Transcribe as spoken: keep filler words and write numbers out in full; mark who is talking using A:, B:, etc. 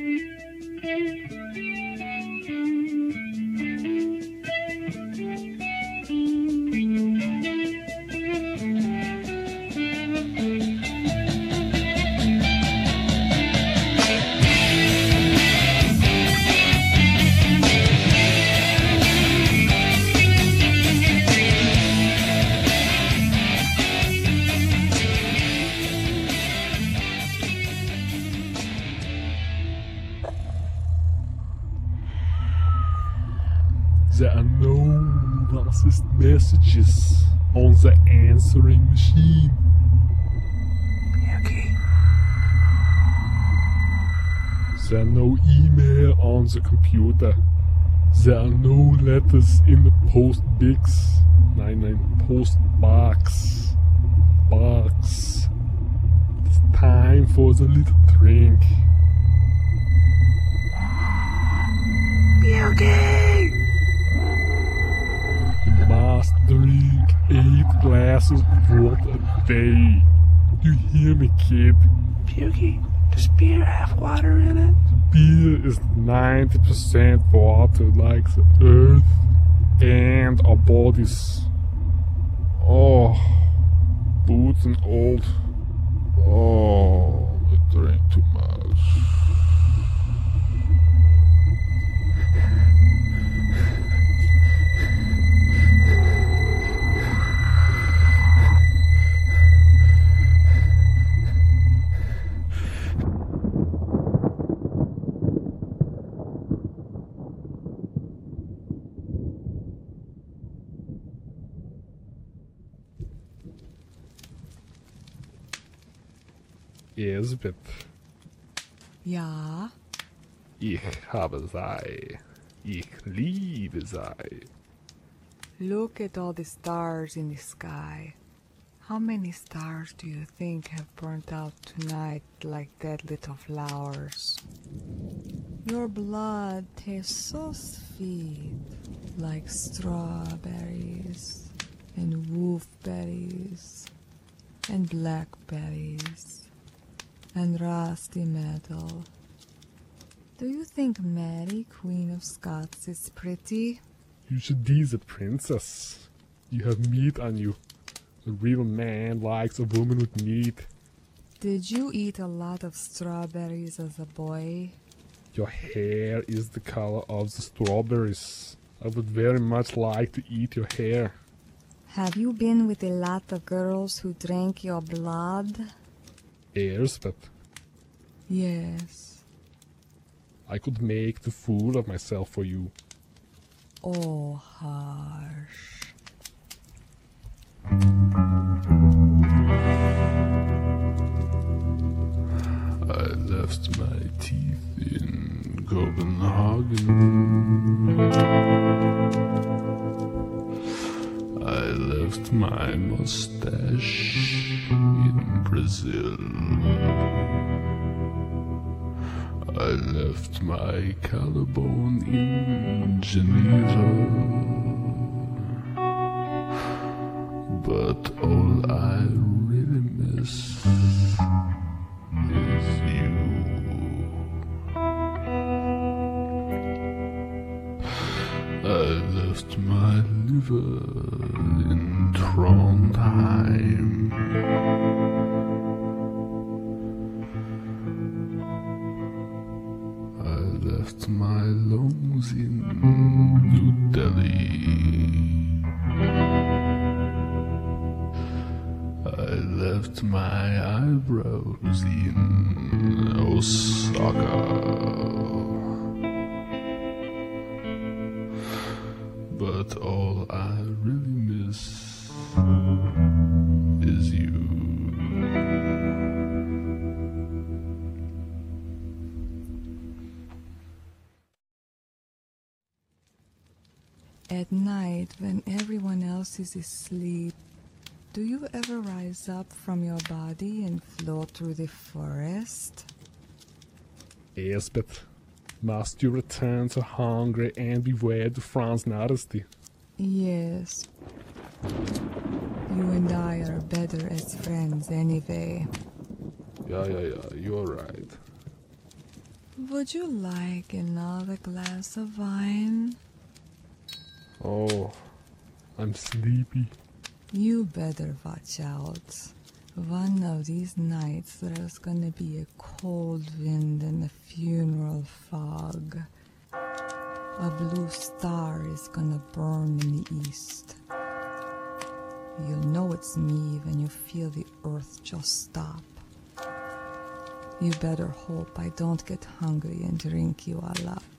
A: There are no racist messages on the answering machine.
B: Okay.
A: There are no email on the computer. There are no letters in the post box. Nein, nein, post box. Box. It's time for the little drink.
B: Okay.
A: You must drink eight glasses of water a day. You hear me, kid?
B: Pukey, does beer have water in it?
A: Beer is ninety percent water, like the earth and our bodies. Oh, boots and old. Oh, I drank too much. Elisabeth,
C: Ja,
A: ich habe sei. Ich liebe sei.
C: look at all the stars in the sky. How many stars do you think have burnt out tonight like dead little flowers? Your blood tastes so sweet, like strawberries and wolfberries and blackberries and rusty metal. Do you think Mary, Queen of Scots, is pretty?
A: You should be the princess. You have meat on you. A real man likes a woman with meat.
C: Did you eat a lot of strawberries as a boy?
A: Your hair is the color of the strawberries. I would very much like to eat your hair.
C: Have you been with a lot of girls who drank your blood?
A: Elspeth,
C: Yes.
A: I could make the fool of myself for you.
C: Oh, harsh.
A: I left my teeth in Copenhagen. I left my mustache in Brazil. I left my collarbone in Geneva. But all I really miss is you. I left my liver in Trondheim. I left my lungs in New Delhi. I left my eyebrows in Osaka. But all I really miss is you.
C: At night, when everyone else is asleep, do you ever rise up from your body and float through the forest?
A: Elspeth, must you return so hungry and beware to Franz Naresti?
C: Yes. You and I are better as friends anyway.
A: Yeah, yeah, yeah, you're right.
C: Would you like another glass of wine?
A: Oh, I'm sleepy.
C: You better watch out. One of these nights there's gonna be a cold wind and a funeral fog. A blue star is gonna burn in the east. You'll know it's me when you feel the earth just stop. You better hope I don't get hungry and drink you all up.